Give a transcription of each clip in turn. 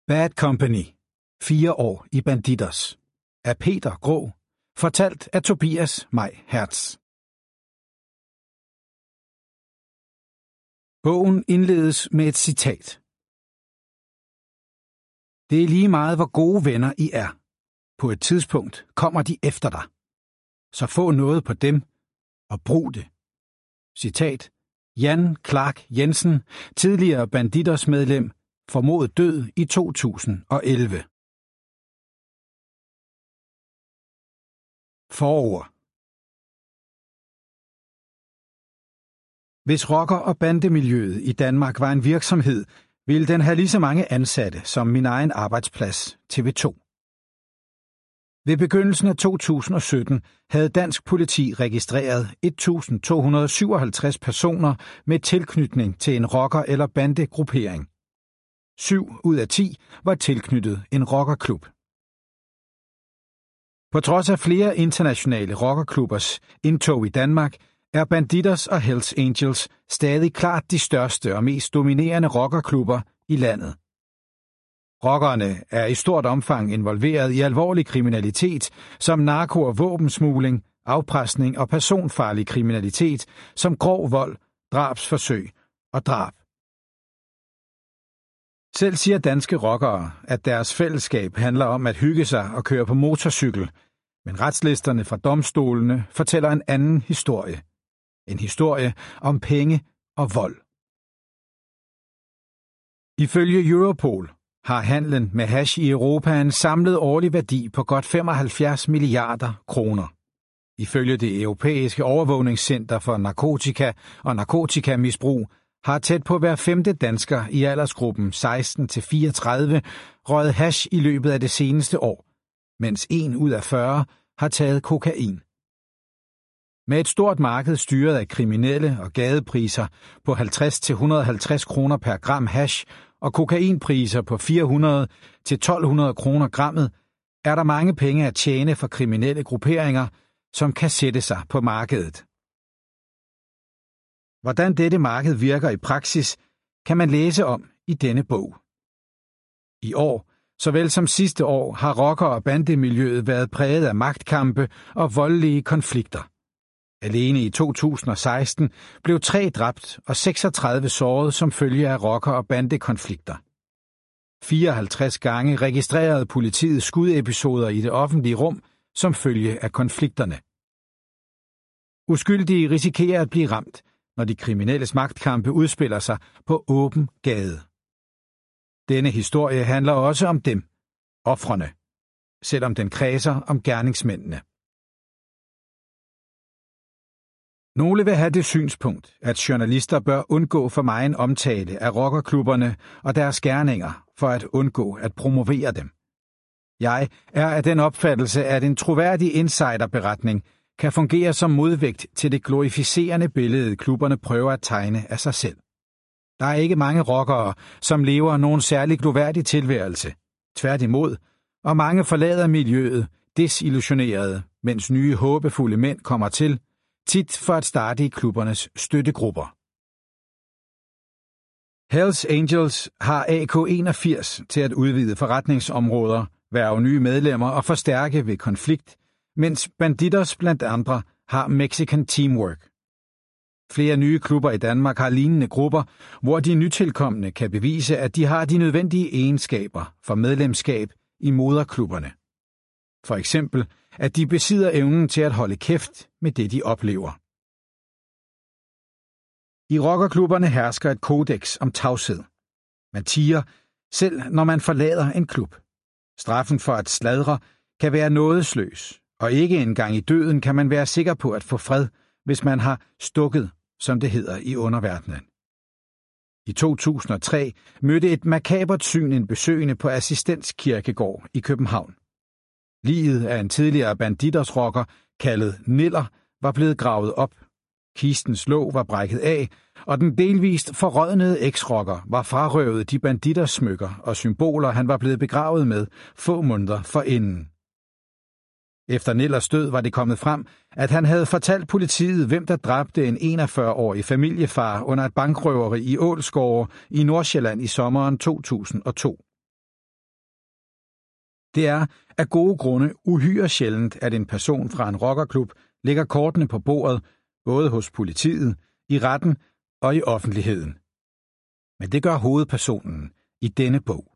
Bad Company. 4 år i Bandidos. Af Peter Grå. Fortalt af Tobias Maj Hertz. Bogen indledes med et citat. Det er lige meget, hvor gode venner I er. På et tidspunkt kommer de efter dig. Så få noget på dem og brug det. Citat. Jan Clark Jensen, tidligere Bandidos-medlem, formodet død i 2011. Forord. Hvis rocker- og bandemiljøet i Danmark var en virksomhed, ville den have lige så mange ansatte som min egen arbejdsplads, TV2. Ved begyndelsen af 2017 havde dansk politi registreret 1.257 personer med tilknytning til en rocker- eller bandegruppering. 7 ud af 10 var tilknyttet en rockerklub. På trods af flere internationale rockerklubbers indtog i Danmark, er Bandidos og Hells Angels stadig klart de største og mest dominerende rockerklubber i landet. Rockerne er i stort omfang involveret i alvorlig kriminalitet som narko- og våbensmugling, afpresning og personfarlig kriminalitet som grov vold, drabsforsøg og drab. Selv siger danske rockere, at deres fællesskab handler om at hygge sig og køre på motorcykel, men retslisterne fra domstolene fortæller en anden historie. En historie om penge og vold. Ifølge Europol har handlen med hash i Europa en samlet årlig værdi på godt 75 milliarder kroner. Ifølge det europæiske overvågningscenter for narkotika og narkotikamisbrug har tæt på hver 5. dansker i aldersgruppen 16-34 røget hash i løbet af det seneste år, mens 1 ud af 40 har taget kokain. Med et stort marked styret af kriminelle og gadepriser på 50-150 kroner per gram hash og kokainpriser på 400-1200 kroner grammet, er der mange penge at tjene for kriminelle grupperinger, som kan sætte sig på markedet. Hvordan dette marked virker i praksis, kan man læse om i denne bog. I år, såvel som sidste år, har rocker- og bandemiljøet været præget af magtkampe og voldelige konflikter. Alene i 2016 blev 3 dræbt og 36 såret som følge af rocker- og bandekonflikter. 54 gange registrerede politiet skudepisoder i det offentlige rum som følge af konflikterne. Uskyldige risikerer at blive ramt, når de kriminelles magtkampe udspiller sig på åben gade. Denne historie handler også om dem, ofrene, selvom den kredser om gerningsmændene. Nogle vil have det synspunkt, at journalister bør undgå for megen omtale af rockerklubberne og deres gerninger for at undgå at promovere dem. Jeg er af den opfattelse, at en troværdig insiderberetning kan fungere som modvægt til det glorificerende billede, klubberne prøver at tegne af sig selv. Der er ikke mange rockere, som lever nogen særlig gloværdig tilværelse. Tværtimod, og mange forlader miljøet desillusionerede, mens nye håbefulde mænd kommer til, tit for at starte i klubbernes støttegrupper. Hells Angels har AK81 til at udvide forretningsområder, hverve nye medlemmer og forstærke ved konflikt, mens Bandidos blandt andre har Mexican Teamwork. Flere nye klubber i Danmark har lignende grupper, hvor de nytilkomne kan bevise, at de har de nødvendige egenskaber for medlemskab i moderklubberne. For eksempel, at de besidder evnen til at holde kæft med det, de oplever. I rockerklubberne hersker et kodeks om tavshed. Man tier, selv når man forlader en klub. Straffen for at sladre kan være nådesløs, og ikke engang i døden kan man være sikker på at få fred, hvis man har stukket, som det hedder i underverdenen. I 2003 mødte et makabert syn en besøgende på Assistens Kirkegård i København. Liget af en tidligere Bandidos-rocker, kaldet Niller, var blevet gravet op. Kistens låg var brækket af, og den delvist forrådnede eks-rocker var frarøvet de Bandidos-smykker og symboler, han var blevet begravet med få måneder forinden. Efter Nillers død var det kommet frem, at han havde fortalt politiet, hvem der dræbte en 41-årig familiefar under et bankrøveri i Ålsgårde i Nordsjælland i sommeren 2002. Det er af gode grunde uhyre sjældent, at en person fra en rockerklub lægger kortene på bordet, både hos politiet, i retten og i offentligheden. Men det gør hovedpersonen i denne bog.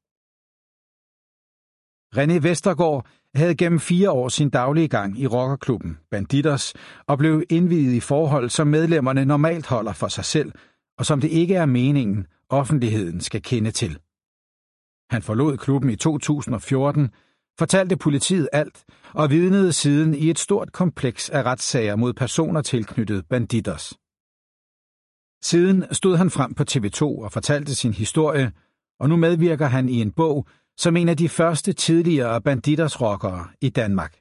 René Vestergaard havde gennem 4 år sin daglige gang i rockerklubben Bandidos og blev indviet i forhold, som medlemmerne normalt holder for sig selv, og som det ikke er meningen, offentligheden skal kende til. Han forlod klubben i 2014, fortalte politiet alt og vidnede siden i et stort kompleks af retssager mod personer tilknyttet Bandidos. Siden stod han frem på TV2 og fortalte sin historie, og nu medvirker han i en bog som en af de første tidligere Bandidos-rockere i Danmark.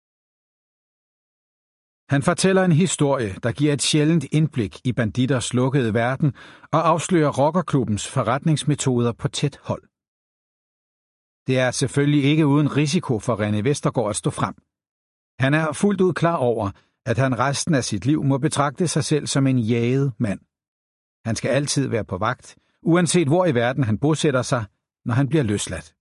Han fortæller en historie, der giver et sjældent indblik i Bandidos lukkede verden og afslører rockerklubbens forretningsmetoder på tæt hold. Det er selvfølgelig ikke uden risiko for René Vestergaard at stå frem. Han er fuldt ud klar over, at han resten af sit liv må betragte sig selv som en jaget mand. Han skal altid være på vagt, uanset hvor i verden han bosætter sig, når han bliver løsladt.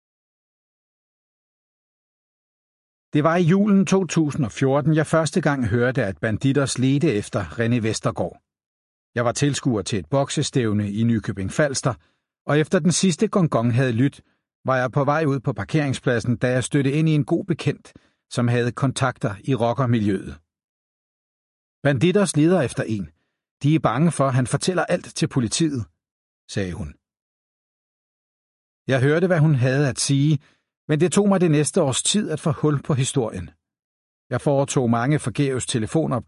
Det var i julen 2014, jeg første gang hørte, at Bandidos ledte efter René Vestergaard. Jeg var tilskuer til et boksestævne i Nykøbing Falster, og efter den sidste gong havde lyttet, var jeg på vej ud på parkeringspladsen, da jeg stødte ind i en god bekendt, som havde kontakter i rockermiljøet. Bandidos leder efter en. De er bange for, at han fortæller alt til politiet, sagde hun. Jeg hørte, hvad hun havde at sige, men det tog mig det næste års tid at få hul på historien. Jeg foretog mange forgæves telefonopkald